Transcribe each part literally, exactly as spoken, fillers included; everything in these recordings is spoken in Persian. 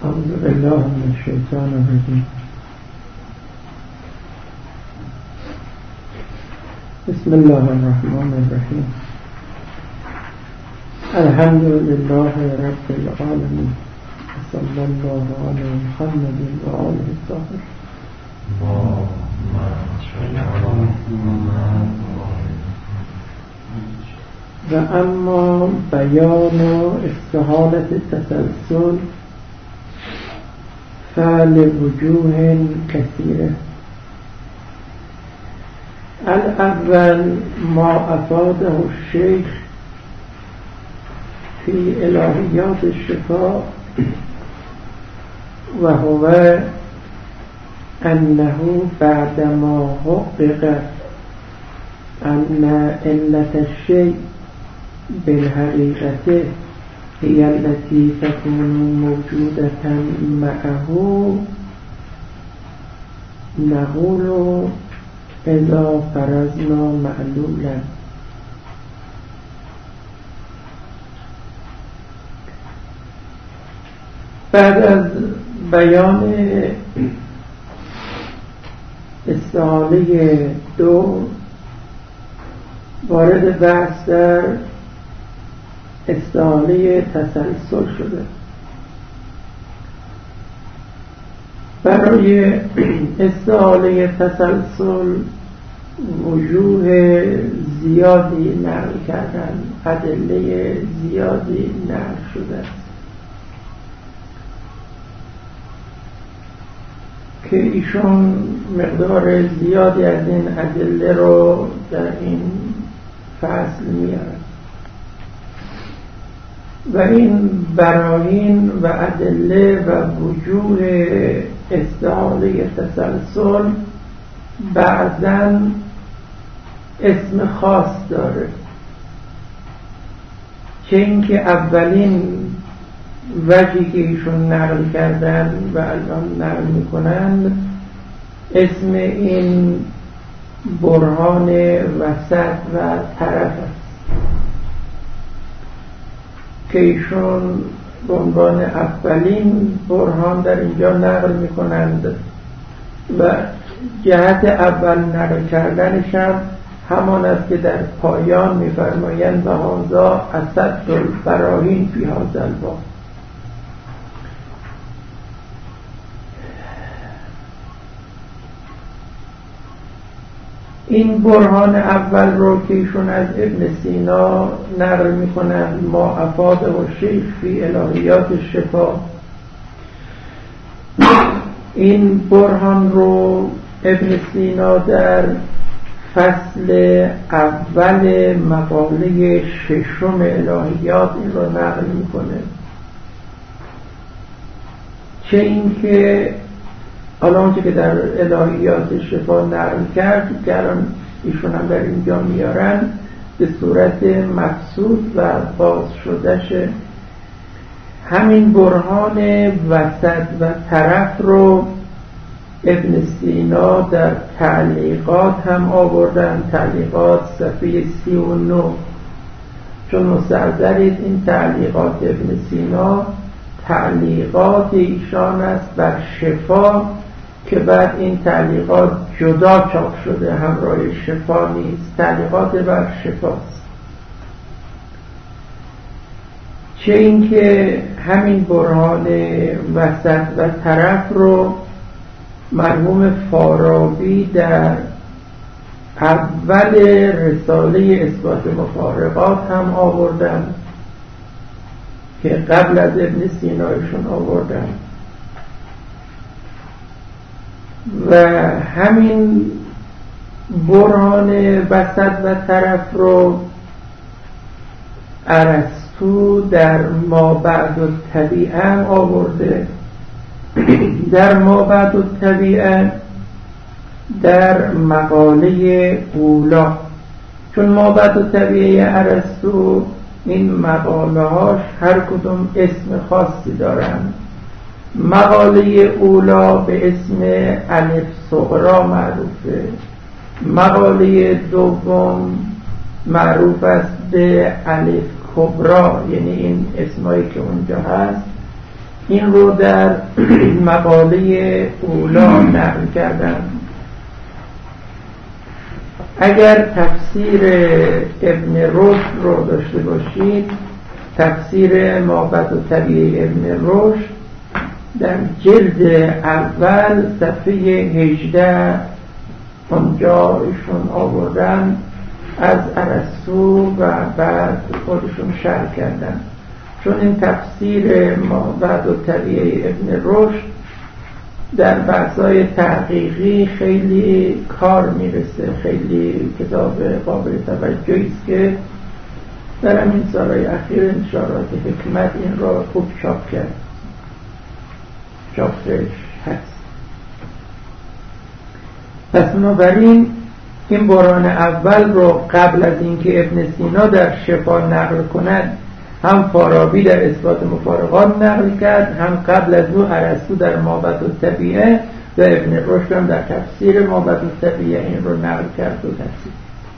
أعوذ بالله من الشيطان الرجيم. بسم الله الرحمن الرحيم. الحمد لله رب العالمين، صلى الله على محمد وآله الطاهرين. و اما بیان استحالة التسلسل فلوجوه كثيرة. الأول ما أفاده الشيخ في إلهيات الشفاء، وهو أنه بعدما حقق أن علة الشيء بالحقيقة هي التي تكون موجودة معه، نقول إذا فرضنا معلولا. بعد از بیان استحاله دو، وارد بحث در استحاله تسلسل شده. برای استحاله تسلسل وجوه زیادی نقل کردن، ادله زیادی نقل شده است که ایشون مقدار زیادی از این ادله رو در این فصل میارن و این براهین و ادله و وجوه استحاله تسلسل بعضاً اسم خاص داره، چه اینکه اولین وجهی که ایشون نقل کردن و الان نقل میکنن اسم این برهان وسط و طرف است که ایشون به عنوان اولین برهان در اینجا نقل میکنند و جهت اول نقل کردنش هم همان است که در پایان میفرمایند و هذا اسد البراهین فی هذا الباب. این برهان اول رو که ایشون از ابن سینا نقل میکنند، ما افاده و شیخ فی الهیات الشفاء، این برهان رو ابن سینا در فصل اول مقاله ششم الهیات این رو نقل میکنه، چه اینکه حالا اونچه که در الهیات شفا نقل کرد که الان ایشون هم در اینجا میارن به صورت مبسوط و باز شدهشه. همین برهان وسط و طرف رو ابن سینا در تعلیقات هم آوردن، تعلیقات صفحه سی و نه، چون مستحضرید این تعلیقات ابن سینا تعلیقات ایشان است بر شفا که بعد این تعلیقات جدا چاپ شده، همراه شفا نیست، تعلیقات بر شفاست. چه اینکه همین برهان وسط و طرف رو مرحوم فارابی در اول رساله اثبات مفارقات هم آوردن که قبل از ابن سینایشون آوردن و همین برهان وسط و طرف رو ارسطو در ما بعد الطبیعه آورده. در ما بعد الطبیعه در مقاله اولا، چون ما بعد الطبیعه ارسطو این مقاله هاش هر کدوم اسم خاصی دارن. مقاله اولا به اسم الف صغرا معروفه، مقاله دوم معروف است به الف کبرا، یعنی این اسمایی که اونجا هست این رو در مقاله اولا نقل کردن. اگر تفسیر ابن رشد رو داشته باشید، تفسیر ما بعد الطبیعه ابن رشد در جلد اول صفحه هجده اونجا ایشون آوردن از ارسطو و بعد خودشون شرح کردن، چون این تفسیر ما بعد الطبیعه ابن رشد در بحث‌های تحقیقی خیلی کار میرسه، خیلی کتاب قابل توجهی است که در همین سالهای اخیر انشاءالله که حکمت این را خوب چاپ کرد، چاپش هست. پس بنابراین این برهان اول رو قبل از اینکه ابن سینا در شفا نقل کند، هم فارابی در اثبات مفارقات نقل کرد، هم قبل از او ارسطو در مابعث الطبیعه و ابن رشد هم در تفسیر مابعث الطبیعه این رو نقل کرد و تفسیر.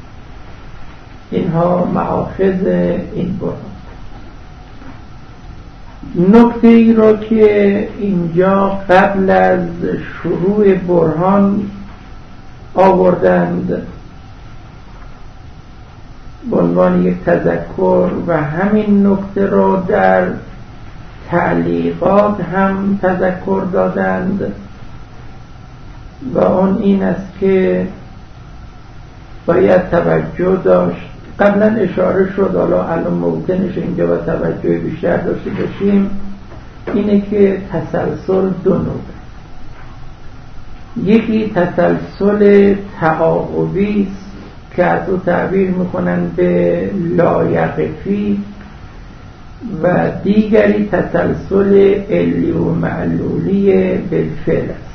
اینها مآخذ این برهان. نکته ای را که اینجا قبل از شروع برهان آوردند به عنوان یک تذکر و همین نکته را در تعلیقات هم تذکر دادند و آن این است که باید توجه داشت. قبلا اشاره شد، حالا الان موطنش اینجا و توجه بیشتر داشته باشیم، اینه که تسلسل دو نوع. یکی تسلسل تعاقبی است که از او تعبیر میکنن به لایقفی و دیگری تسلسل علی و معلولی بالفعل است.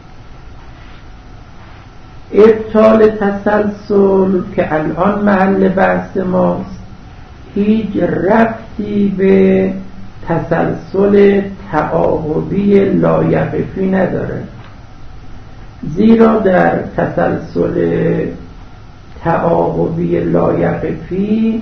ابطال تسلسل که الان محل بحث ماست هیچ ربطی به تسلسل تعاقبی لایقفی نداره، زیرا در تسلسل تعاقبی لایقفی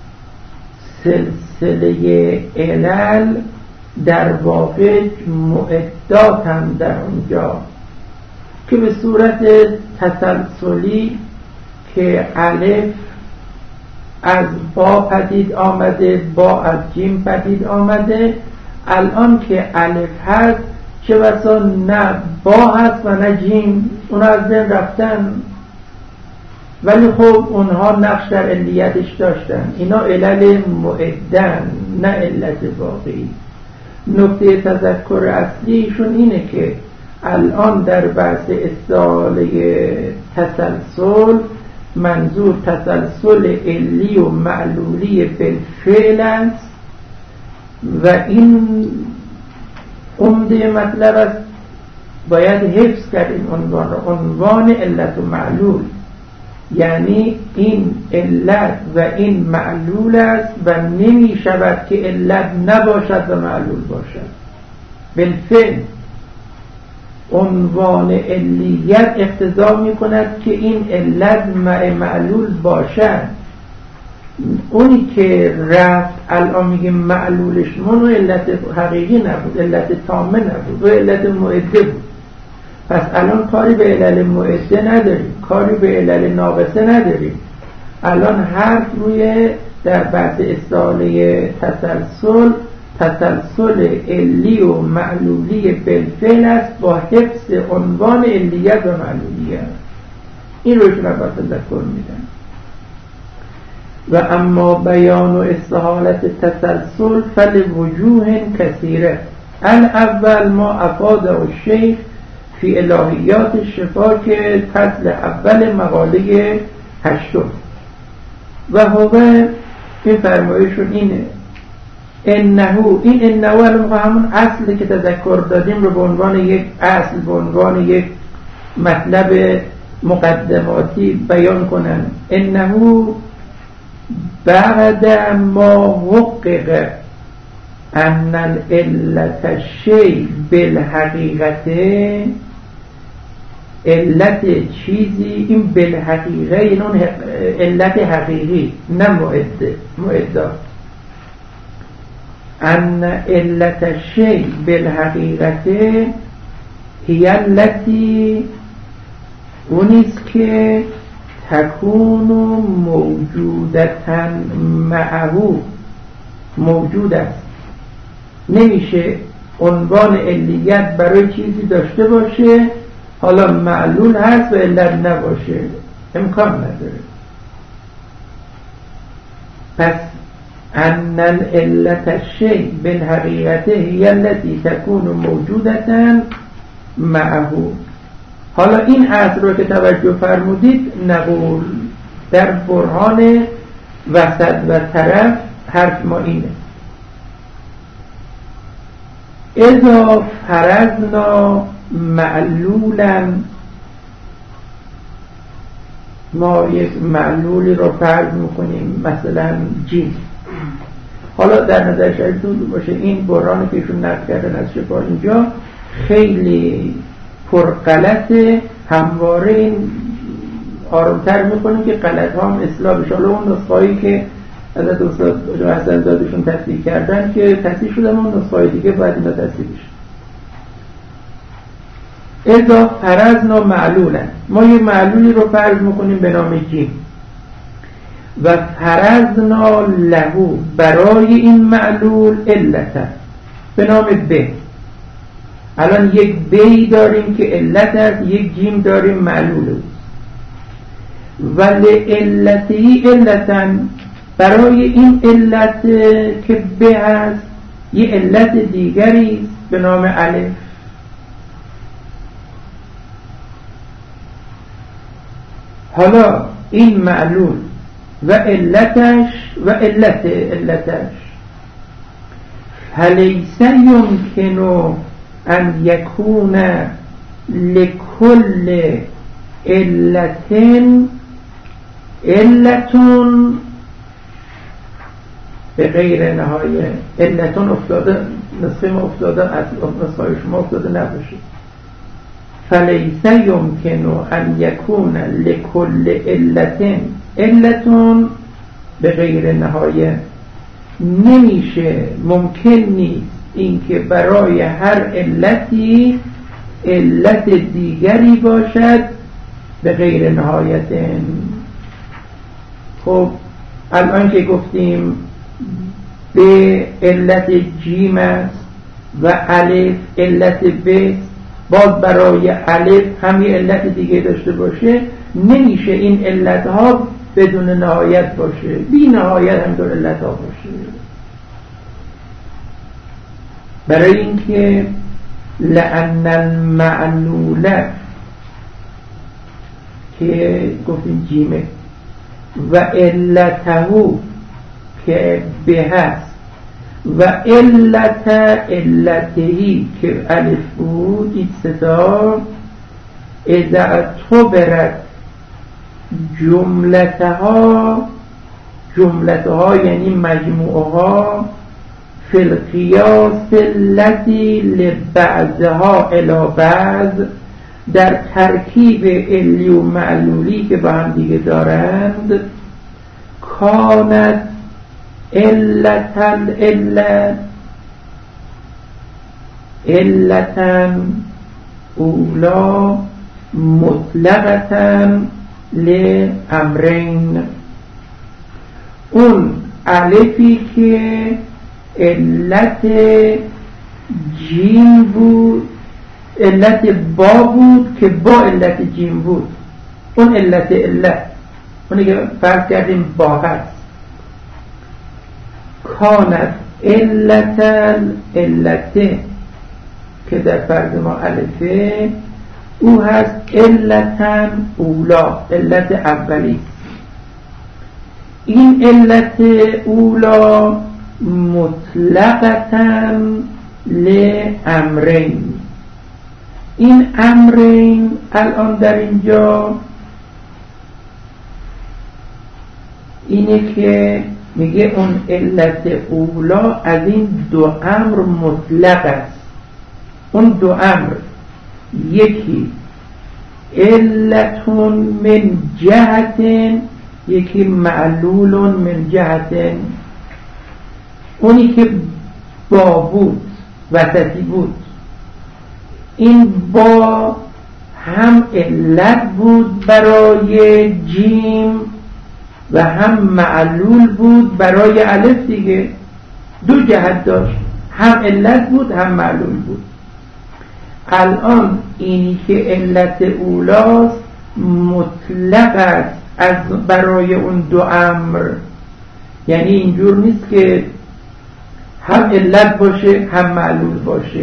سلسله علل در واقع معدات هم در اونجا که به صورت تسلسلی که الف از با پدید آمده، با از جیم پدید آمده، الان که الف هست چه بسا نه با هست و نه جیم، اونا از بین رفتن، ولی خب اونها نقش در علیتش داشتن. اینا علل معدن نه علت واقعی. نکته تذکر اصلیشون اینه که الان در بحث اصطلاح تسلسل منظور تسلسل علی و معلولی بالفعل است و این عمده مطلب است، باید حفظ کرد این عنوان را، عنوان علت و معلول، یعنی این علت و این معلول است و نمی شود که علت نباشد و معلول باشد. بالفعل عنوان علیت اقتضا می کند که این علت معلول باشد. اونی که رفت الان میگه معلولش منو علت حقیقی نبود، علت تامه نبود و علت معده بود. پس الان کاری به علل معده نداریم، کاری به علل ناقصه نداریم. الان حرف روی در بحث اصطلاح تسلسل تسلسل علی و معلولی بالفعل است با حفظ عنوان علیت و معلولیت. این روشون را با تذکر میدن. و اما بیان و استحالت تسلسل فلوجوه کثیره. الاول ما افاده الشیخ فی الهیات الشفا که فصل اول مقاله هشتم و هو این فرمایشون اینه انهو، این انهو الان همون اصلی که تذکر دادیم رو به عنوان یک اصل، به عنوان یک مطلب مقدماتی بیان کنن. انهو بعد ما حقق ان العلت الشیء بالحقیقت، علت چیزی این بالحقیقه این اون علت حقیقی نه معده معدات. ان علت الشیء بالحقیقت هی التی اونیست که تکون موجودتا معه موجود است. نمیشه عنوان علیت برای چیزی داشته باشه حالا معلول هست و علت نباشه، امکان نداره. پس ان العلت الشیء بالحقیقت هی التی تکون موجودتا معه. حالا این اصل رو که توجه فرمودید نقول در برهان وسط و طرف حرف ما اینه: اذا فرضنا معلولا، ما یک معلولی رو فرض میکنیم مثلا جیم. حالا در نظر شایدتون باشه این برهانی که ایشون نقل کردن از شفا اینجا خیلی پرغلطه، همواره این آرامتر میکنیم که غلط ها هم اصلاح بشه. حالا اون نسخه‌ای که حضرت استاد حسن زادشون تصدیق کردن که تصدیق شدن، اون نسخه‌های دیگه باید اینا تصدیق بشه. اذا فرضنا معلولا، ما یه معلولی رو فرض میکنیم به نام جیم و فرضنا له، برای این معلول علت به نام ب. الان یک بی داریم که علت است، یک جیم داریم معلول است. و لعلتی علتن، برای این علت که به هست یه علت دیگری به نام الف. حالا این معلول و علتش و علت علتش فلیس یمکن ان یکون لکل علتن علتون به غیر نهایه. علتون افتاده، نسخه ما افتاده، نسخه شما افتاده نباشه. فلیس یمکن ان یکون لکل علتن علتون به غیر نهایه. نمیشه، ممکن نیست اینکه برای هر علتی علت دیگری باشد به غیر نهایت. خب الان که گفتیم به علت جیم است و الف علت ب، باز برای الف هم یه علت دیگه داشته باشه. نمیشه این علت ها بدون نهایت باشه، بی نهایت هم دور علت ها باشه. برای اینکه لأن المعلول که گفتیم جیمه و علته که به هست و علت علتهی که الف بود، این صدا اذا اعتبرت جملتها، جملتها یعنی مجموعها فی القیاس التی لبعضها الی بعض، در ترکیب علی و معلولی که با هم دیگه دارند، کانت علت العلت علتا اولا مطلقتا لامرین. اون الفی که علت جیم بود، علت با بود که با علت جیم بود، اون علت علت اونی که فرض کردیم با هست، کانت علت علت که در فرض ما الفه، او هست علتا اولا، علت اولی. این علت اولا مطلقتا لامرین. این امرین الان در اینجا اینه که میگه اون علت اولا از این دو امر مطلق است. اون دو امر، یکی علتون من جهتن، یکی معلولون من جهتن. اونی که با بود، وسطی بود. این با هم علت بود برای جیم و هم معلول بود برای الف دیگه، دو جهت داشت، هم علت بود هم معلول بود. الان اینی که علت اولاست مطلق است از برای اون دو امر، یعنی اینجور نیست که هم علت باشه هم معلول باشه.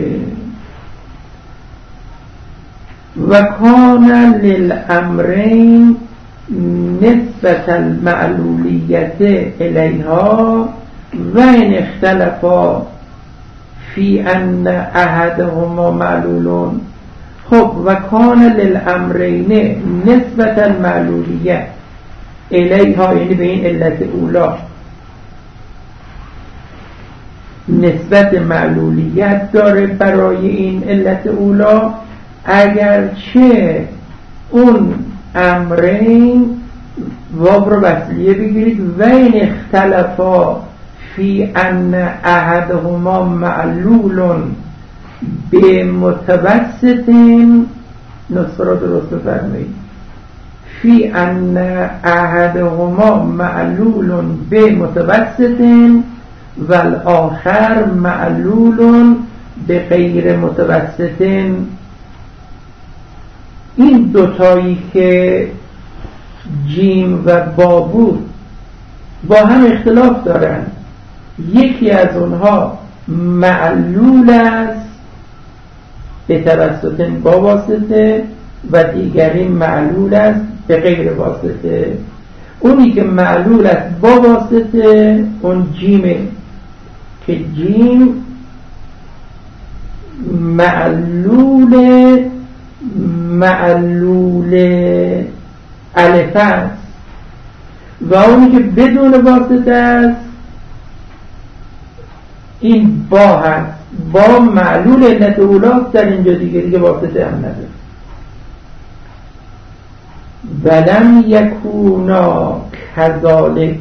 و کان للامرین نسبت المعلولیت الیها و ان اختلفا فی ان احدهما معلولون. خب و کان للامرین نسبت المعلولیت الیها، یعنی به این علت اولا نسبت معلولیت داره برای این علت اولا، اگرچه اون امرین واو رو وصلیه بگیرید و این اختلافا فی ان احدهما معلول به متوسطین، نصف را درست بفرمایید، فی ان احدهما معلول به متوسطین و الاخر معلول به غیر متوسطین. این دوتایی که جیم و با بود با هم اختلاف دارن، یکی از اونها معلول است به توسط با واسطه و دیگری معلول است به غیر واسطه. اونی که معلول است با واسطه اون جیمه که جیم معلول معلول الف است و اونی که بدون واسطه است این با هست، با معلول علت اولاست در اینجا دیگه دیگه واسطه هم نداره. ولم یکونا کذالک،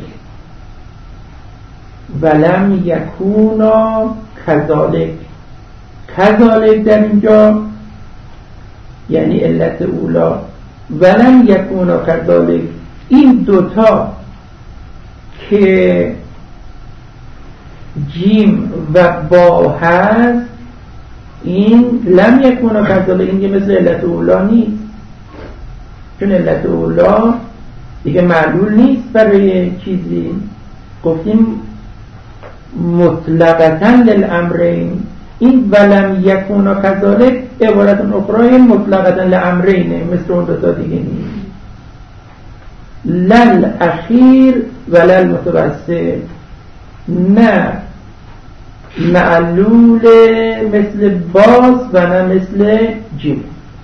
ولم یکونا کذالک، کذالک در اینجا یعنی علت اولا، ولم یکونا کذالک، این دوتا که جیم و با هست این لم یکونا کذالک، این مثل علت اولا نیست، چون علت اولا دیگه معلول نیست برای چیزی. گفتیم مطلقاً للامرین، این ولم یکونا کذالک عبارت اخرى مطلقاً للامرینه، مثل اون دوتا دیگه نیست. لل اخیر و لل متوسط، نه معلول مثل باز و نه مثل جیم.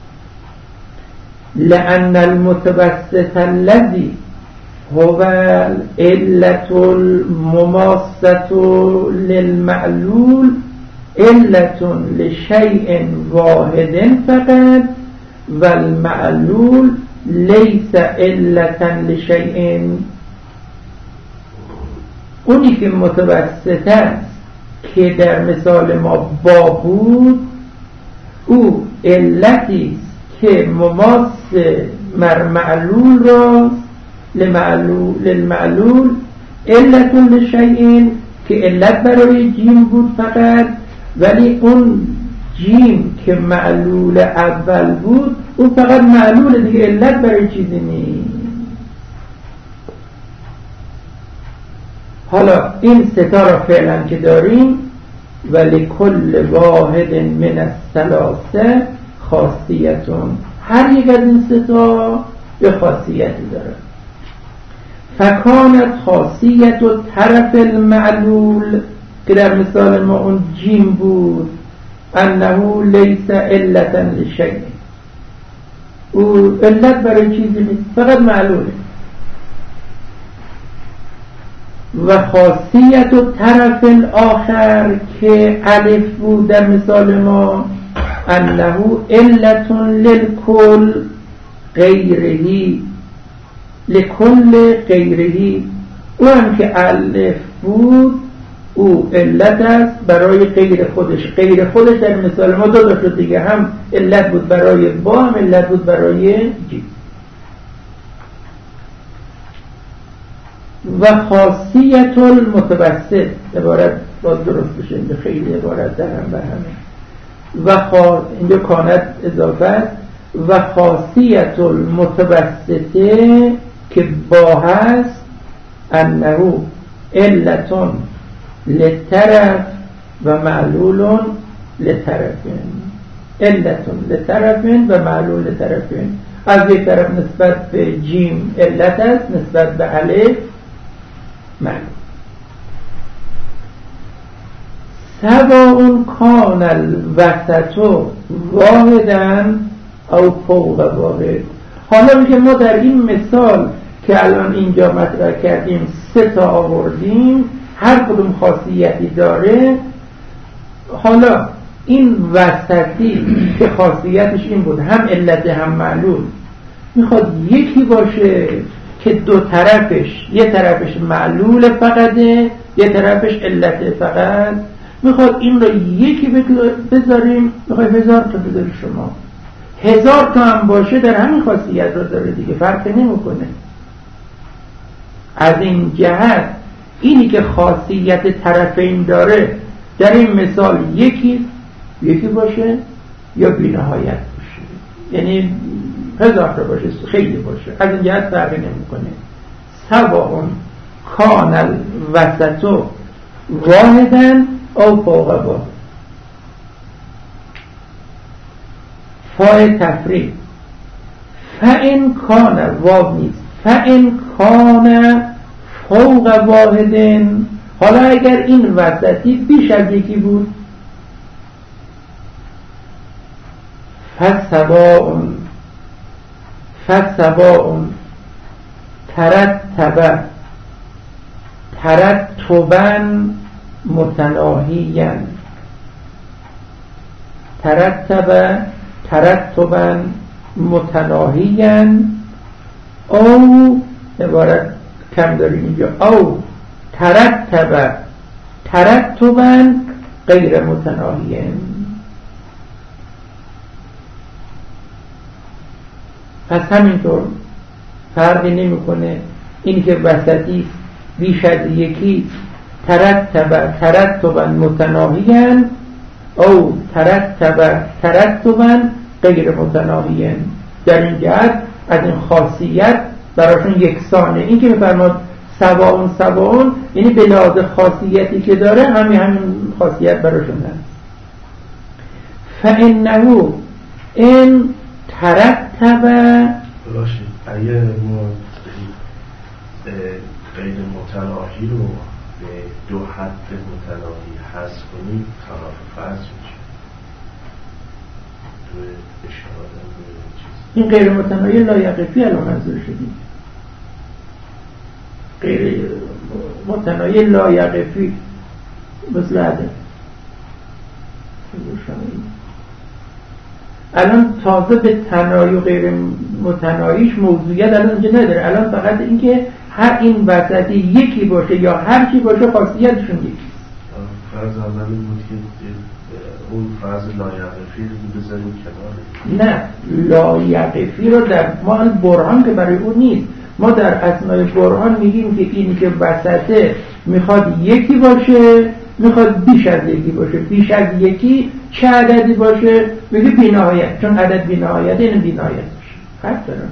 لأن المتوسط الذي هو العلة المماثلة للمعلول علة لشيء واحد فقط والمعلول ليس علة لشيء. اونی که متوسط است که در مثال ما با بود، او علتی که مماس مر معلول را لمعلول للمعلول علت لشیء، که علت برای جیم بود فقط، ولی اون جیم که معلول اول بود اون فقط معلول دیگه، علت برای چیزی نیست. حالا این ستا را فعلا که داریم، ولی کل واحد من الثلاثه خاصیتون، هر یک از این ستا به خاصیتی داره. فکانت خاصیت و طرف المعلول که در مثال ما اون جیم بود، انه لیس علتا لشیء، او علت برای چیزی نیست، فقط معلوله. و خاصیت و طرف الاخر که الف بود در مثال ما، انه علت للکل غیرهی، لکل غیرهی، او هم که الف بود او علت است برای غیر خودش. غیر خودش در مثال ما دو تا شد دیگه، هم علت بود برای با، هم علت بود برای جی. و خاصیت المتوسط، عبارت باید درست بشه، اینجا خیلی عبارت در هم به همه. و خا... اینجا کانت اضافه و خاصیت المتوسطه که با هست انه علتون لطرف و معلول لطرفین. علتون لطرفین و معلول لطرفین. از یک طرف نسبت به جیم علت است، نسبت به الف معلول. سواء کان الوسط واحدا او فوق واحد. حالا میگه ما در این مثال که الان اینجا مطرح کردیم سه تا آوردیم، هر کدوم خاصیتی داره. حالا این وسطی که خاصیتش این بود، هم علت هم معلول، میخواد یکی باشه که دو طرفش، یه طرفش معلول فقطه، یه طرفش علت فقط. میخواد این رو یکی بذاریم، میخواد هزار تا بذاری شما، هزار تا هم باشه در همین خاصیت رو داره دیگه، فرق نمیکنه. از این جهت اینی که خاصیت طرفین داره در این مثال یکی یکی باشه یا بی‌نهایت باشه، یعنی هزار تا باشه، خیلی باشه، از این جهت فرق نمیکنه. سواء کان الوسط واحدا او فوق واحد. فاء تفریق. فإن کان واو نیست، فإن کان فوق واحد. حالا اگر این وسطی بیش از یکی بود، فسواء فسواء ترتب ترتبا متناهیا. ترتب ترتبا متناهیا او عبارت کم داریم اینجا، او ترتب ترتبا غیر متناهیا. پس همینطور فرقی نمیکنه این که وسطی بیش از یکی، ترتب ترتبا متناهیا او ترتب ترتبا غیر متناهیا. در این جهت از این خاصیت براشون یکسانه. این که میفرماد سواء سواء یعنی به لحاظ خاصیتی که داره همین همین خاصیت براشون هست. فإنه ان ترتب باشید اگر ما غیر متناهی رو به دو حد متناهی حذف کنیم خلاف فرض میشه. تو اشاره این غیر متناهی لایقفی الان منظور شدیم. غیر متناهی لایقفی مثل عدم. الان تازه به تناهی و غیر متناهیش موضوعیت الان اینجا نداره. الان فقط اینکه هر این وسطی یکی باشه یا هر چی باشه خاصیتشون یکی. فرض اول این بود که اون فرض لایقفی رو بذاریم کنار. نه، لایقفی رو در ما برهان که برای اون نیست. ما در اسنای برهان میگیم که این که وسطه میخواد یکی باشه، میخواد بیش از یکی باشه. بیش از یکی چه عددی باشه؟ میگه بی‌نهایت، چون عدد بی‌نهایت یعنی بی‌نهایت باشه. حد دارم.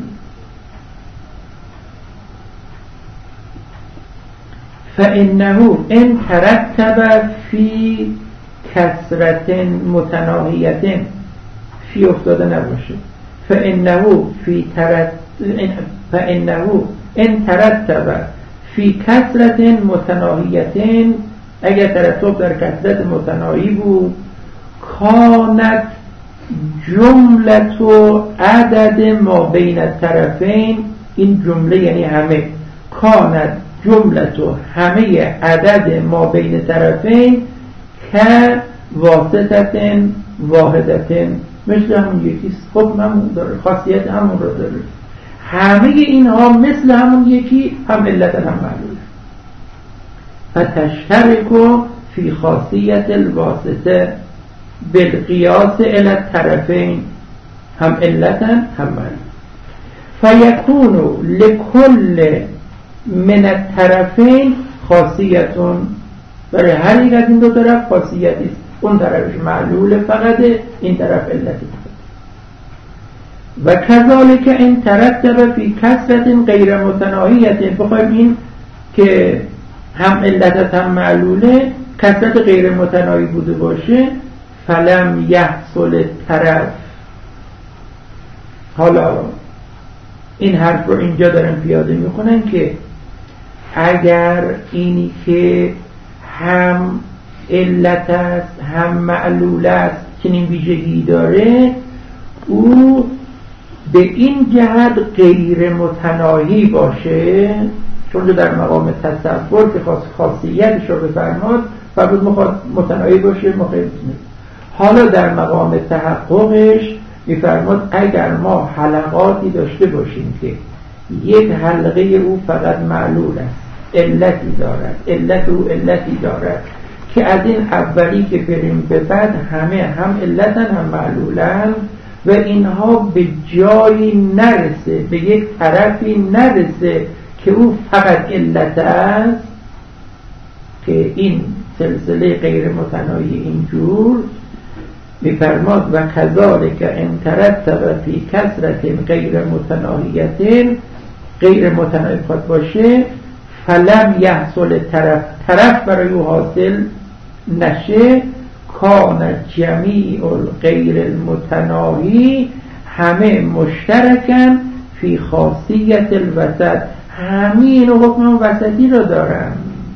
فإنه ان ترتب فی کسرت متناهیت، فی افتاده نباشه. فإنه فی ترت فإنه ان ترتب فی کسرت متناهیت، اگر ترتب در کسرت متناهی بود، کانت جملت و عدد ما بین الطرفین. این جمله یعنی همه. کانت جملت و همه عدد ما بین طرفین که واسطت واحدت، مثل همون یکیست. خب همون داره، خاصیت همون رو داره. همه اینها مثل همون یکی، هم علت هم معلول. فتشترکو فی خاصیت الواسطه بالقیاس الی الطرفین هم علتا هم معنی فیکون لکل من الطرفین خاصیتون، برای هر یک از این دو طرف خاصیتی است، اون طرفش معلول فقط، این طرف علتی. و کذالک این ترتب فی کثرت غیر متناهیت، بخوایم این که هم علت هم معلوله کثرت غیر متناهی بوده باشه، فلم یحصل طرف. حالا این حرف رو اینجا دارن پیاده میکنن که اگر اینی که هم علت است هم معلول است چنین ویژگی داره، او به این جهت غیر متناهی باشه، چون در مقام تصور که خاص خاصیتش رو بفرماد فرمود مخواد متناهی باشه مخیل. حالا در مقام تحققش میفرماد اگر ما حلقاتی داشته باشیم که یک حلقه او فقط معلول است، علتی دارد، علت او علتی دارد که از این اولی که بریم به بعد همه هم علتن هم معلولن و اینها به جایی نرسه، به یک طرفی نرسه که او فقط علت است، که این سلسله غیر متناهی اینجور میفرماد و کذالک ان ترتب فی کثرت غیر متناهیت، غیر متناهی خود باشه، فلم یحصل طرف، طرف برای او حاصل نشه، کان جمیع غیر المتناهی همه مشترکن فی خاصیت الوسط، همین حکم وسطی رو دارن.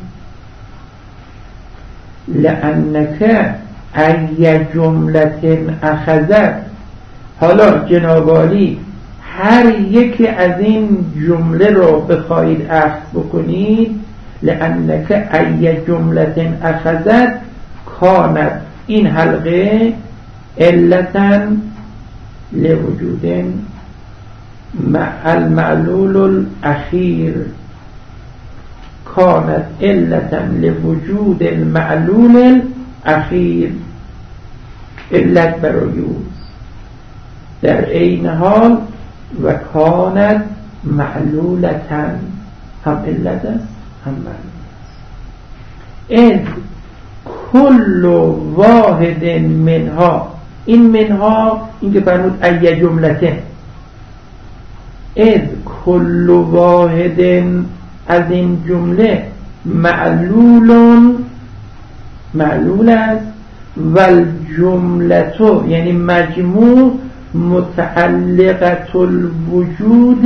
لأنک ای جملت اخذت، حالا جناب عالی هر یکی از این جمله رو بخواهید اخذ بکنید، لأنک ای جملت اخذت کانت، این حلقه علتا لوجود مع المعلول الاخیر، کانت علتا لوجود المعلول الاخیر، علت برای اوست در عین حال، و کانت معلولتا، هم علت است هم معلول است. اذ کل واحد منها، این منها این که فرمود ای جملته، اذ کل واحد از این جمله معلول معلول است، و الجملتو یعنی مجموع متعلقت الوجود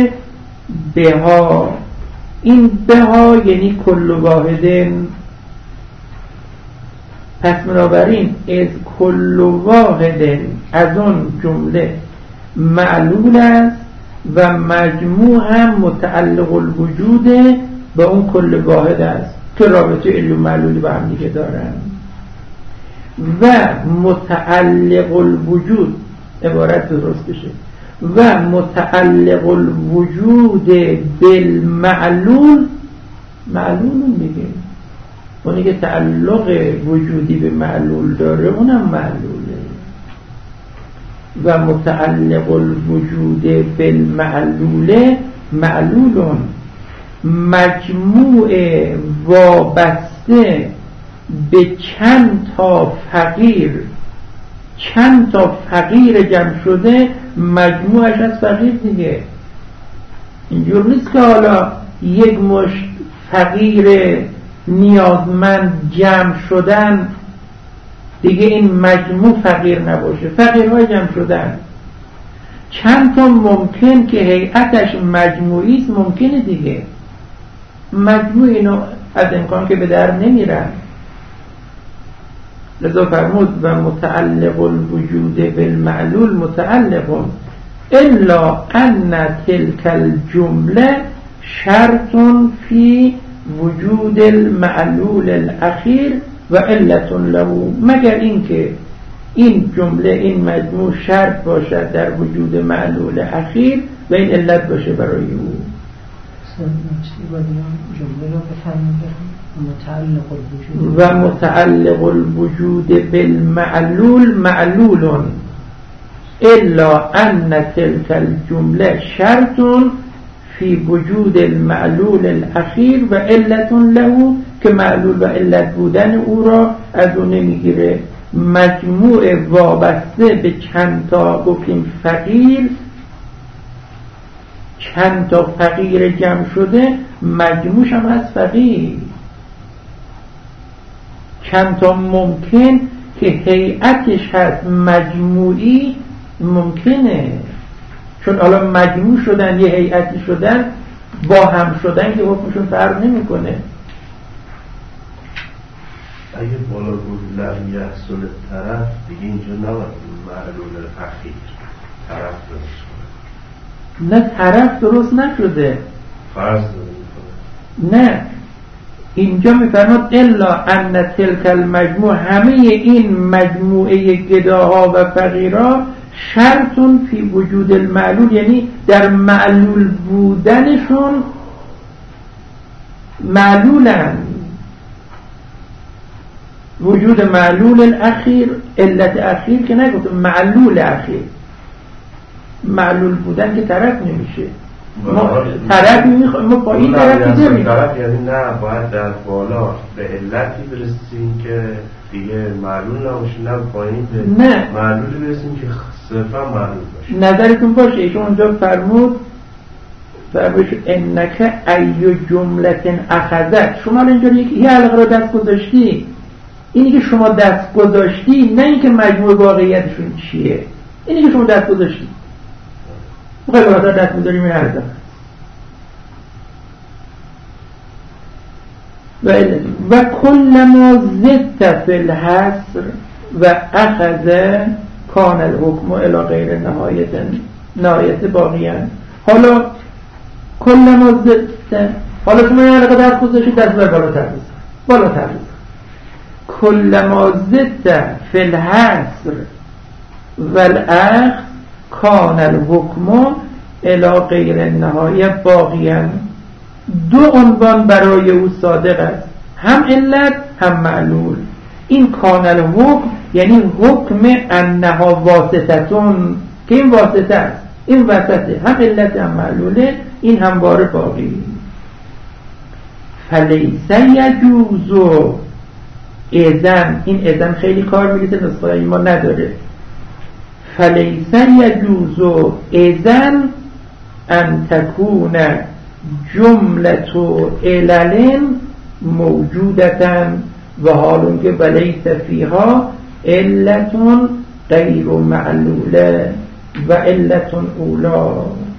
بها، این بها یعنی کل واحد. پس بنابراین از کل واحد از اون جمله معلول است و مجموع هم متعلق الوجود به اون کل واحد است که رابطه علم معلولی با هم دیگه دارن. و متعلق الوجود عبارت درست بشه، و متعلق الوجود بالمعلول، معلول میگه اونی که تعلق وجودی به معلول داره اونم معلوله، و متعلق الوجود بالمعلول معلولون، مجموع وابسته به چند تا فقیر، چند تا فقیر جمع شده مجموعش از فقیر دیگه. اینجور نیست که حالا یک مشت فقیر نیازمند جمع شدن دیگه این مجموع فقیر نباشه، فقیرهای جمع شدن چند تا ممکن که هیئتش مجموعی است ممکنه دیگه، مجموع اینو از امکان که به در نمیرن. لذا فرمود و متعلق الوجود بالمعلول متعلق الا ان تلك الجمله شرط فی وجود المعلول الاخیر و علت له، مگر اینکه این جمله این مجموع شرط باشد در وجود معلول اخیر و این علت باشه برای او. جمله رو بفرمایید. متعلق الوجود و متعلق الوجود بالمعلول معلول الا ان تلك الجمله شرط فی وجود المعلول الاخیر و علت له که معلول و علت بودن او را از او نمیگیره. مجموع وابسته به چند تا گفتیم فقیر، چند تا فقیر جمع شده مجموعش هم از فقیر، چند تا ممکن که هیئتش هست مجموعی ممکنه، چون حالا مجموع شدن یه هیئتی شدن با هم شدن که حکمشون فرق نمیکنه. اگه بالا بود لم یحصل طرف دیگه اینجا نباید معلول اخیر طرف درست کنه. نه طرف درست نشده، فرض داره. نه اینجا میفرماد الا ان تلک المجموع، همه این مجموعه گداها و فقیرها شرطون فی وجود المعلول، یعنی در معلول بودنشون معلولن. وجود معلول الاخیر، علت اخیر که نگفتم، معلول اخیر، معلول بودن که طرف نمیشه. ما طرفی میخوایم، ما با این طرفی داریم طرف، یعنی نه باید در بالا به علتی برسیم که دیگه معلول نباشه، نه پایین به نه معلولی برسیم که صرفا معلول باشه. نظرتون باشه ایشون اونجا فرمود فرمود انک ای جملت اخذت، شما اینجوری یه حلقه رو دست گذاشتی، اینی که شما دست گذاشتی نه اینکه مجموع واقعیتشون چیه، اینی که شما دست گذاشتی بخوای برادر دست می‌ذاریم این حرف و و کل ما زدت فی الحصر و اخذ کان الحکم الی غیر نهایت نهایت باقیان. حالا کل ما زدت، حالا شما این حلقه دست گذاشتی دست بر بالاتر بزن بالاتر بزن. کل ما زدت فی الحصر و الاخذ کان الحکم الی غیر نهایه باقیان. دو عنوان برای او صادق است، هم علت هم معلول. این کان الحکم یعنی حکم انها واسطتون، که این واسطه است، این وسطه، هم علت هم معلوله، این همواره باقی. فلیس یجوز اذن، این اذن خیلی کار میگیره نسخه ما نداره. فلیس یجوز اذن ان تکون جملت علل موجودتن و حالون که ولیس فیها علتون غیر معلوله و علتون اولا.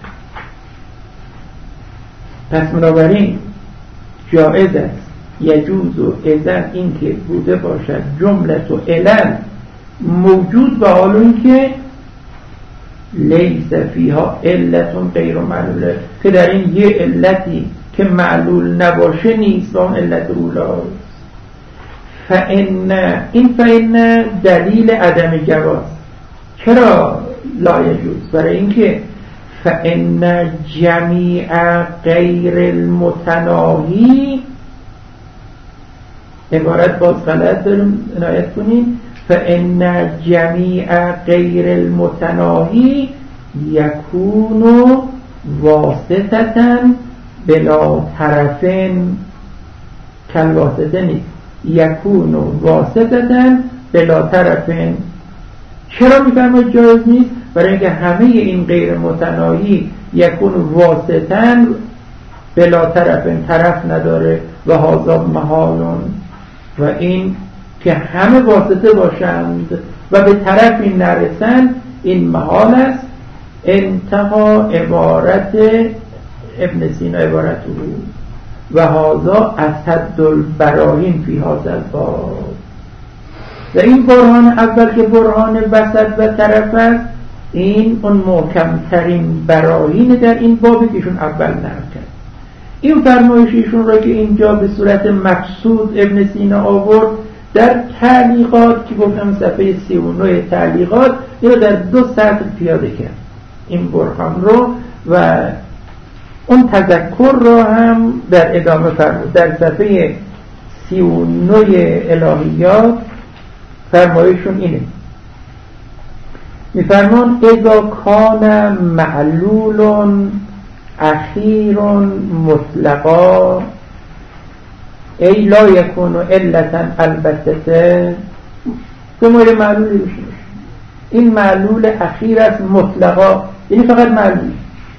پس بنابراین جائز است یجوز و اذن این که بوده باشد جملت و علل موجود و حالون که لیس فیها علتون غیر معلوله، که در این یه علتی که معلول نباشه نیست و اون علت اولاست. فإن این فإن دلیل عدم جواز. چرا لا یجوز؟ برای اینکه فإن جمیع غیر المتناهی، عبارت باز غلط داریم عنایت کنیم، فإن جمیع غیر المتناهی یکون واسطة بلا طرفین، کل واسطه نیست، یکون واسطة بلا طرفین. چرا میفرماید جایز نیست؟ برای اینکه همه این غیر متناهی یکون واسطة بلا طرفین، طرف نداره، و هذا محالون، و این که همه واسطه باشند و به طرفی نرسند این محال است. انتها عبارت ابن سینا عبارت او و هذا اسد البراهین فی هذا الباب. و این برهان اول که برهان وسط و طرف است، این اون محکم ترین براهین در این بابی که ایشون اول نقل کرد. این فرمایش ایشون را که اینجا به صورت مقصود ابن سینا آورد در تعلیقات که گفتم صفحه سی و نه تعلیقات، یا در دو سطر پیاده کرد این برهان رو، و اون تذکر رو هم در ادامه فرمود در صفحه سی و نه الهیات فرمایشون اینه، میفرمان اذا کان معلول اخیر مطلقا ای لا یکون علتا البته. دو مورد معلولی بشه، این معلول اخیر است مطلقا، یعنی فقط معلول،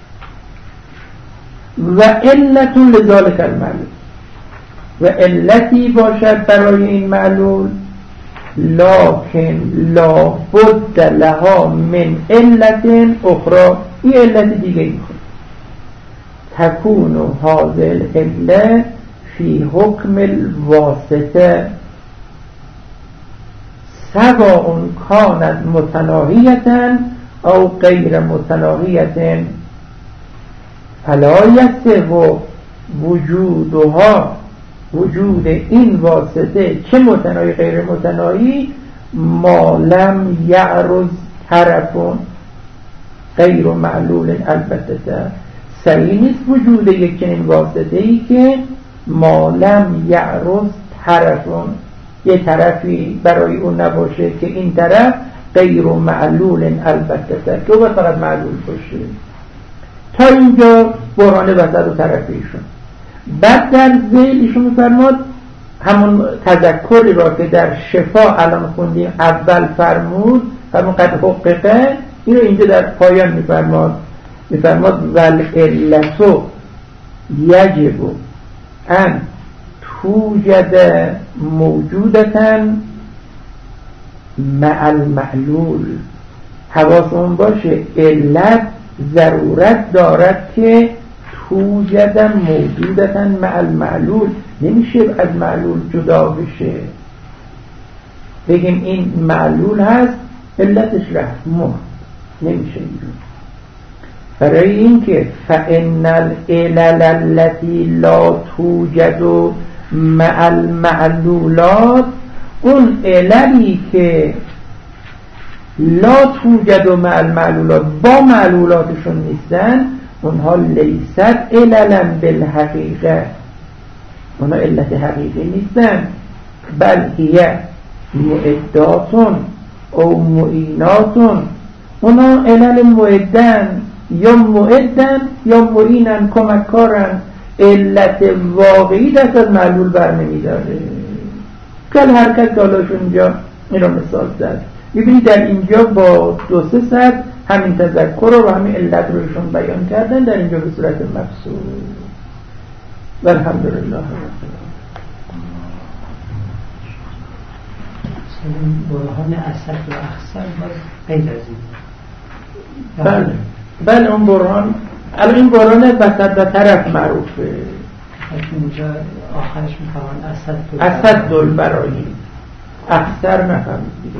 و علت لذالک المعلول، و علتی باشد برای این معلول، لکن لا بد لها من علت اخرى، این علت دیگه میخواد، تکون هذه العله فی حکم الواسطه سواء کانت متناهیة او غیر متناهیة فلا یصح وجودها، وجود این واسطه چه متناهی غیر متناهی، ما لم یعرض طرف غیر معلول البته، صحیح نیست وجود یک چنین واسطه ای که ما لم یعرض طرفون، یه طرفی برای اون نباشه که این طرف غیر معلول البته، که باید فقط معلول باشه. تا اینجا برهان وسط و طرفیشون. بعد در ذیل ایشون میفرماد همون تذکری را که در شفا الان خوندیم اول فرمود، همون قد حققه، این رو اینجا در پایان میفرماد میفرماد والعلتو یجب ان توجد موجودتن مع المعلول. حواسمون باشه علت ضرورت دارد که توجد موجودتن مع المعلول، نمیشه از معلول جدا بشه، بگیم این معلول هست علتش رفت، ما نمیشه اینجور. برای اینکه فإن العلل التي لا توجد مع المعلولات، اون عللی که لا توجد مع المعلولات با معلولاتشون نیستن، اونها لیست عللا بالحقیقه، اونها علت حقیقی نیستن، بل هی معداتون او معیناتون، اونها علل معدن یا معدن یا معینن، کمککارن، علت واقعی دست از معلول برنمی داره. کل حرکت دالاشون اینجا این رو مثال زد. میبینید در اینجا با دو سه صد همین تذکر رو و همین علت روشون بیان کردن، در اینجا به صورت مفصول. والحمدلله رب العالمین. برهان اسد و اخسر باز غیر از این. بله بله اون برهان، الان این برهان وسط و طرف معروفه. اینجا آخرش میخوان اسد اسد دل برایی اخسر نفهمید دیگه.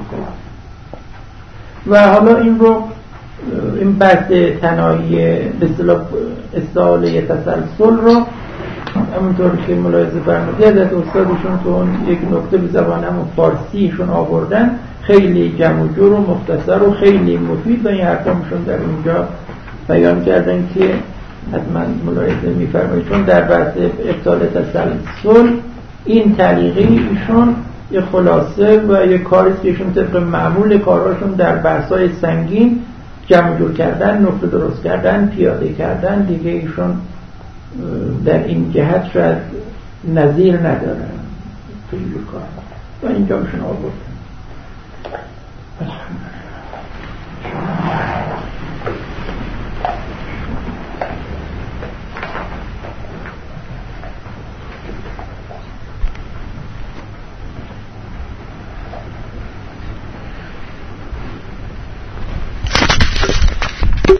و حالا این رو این بحث تنایی به اصطلاح استعاله تسلسل رو همونطور که ملاحظه فرمودید از استادشون تو اون یک نکته به زبان همون فارسیشون آوردن، خیلی جمع و جور و مختصر و خیلی مفید و این حرفامشون در اینجا بیان کردن که حتما ملاحظه میفرمایید، چون در بحث استعاله تسلسل این طریقی ایشون یه خلاصه و یه کاری که ایشون طبق معمول کاراشون در بحث‌های سنگین جمع جور کردن، نقطه درست کردن، پیاده کردن، دیگه ایشون در این جهت شاید نظیر ندارن توی کار و اینجا میشون آوردن.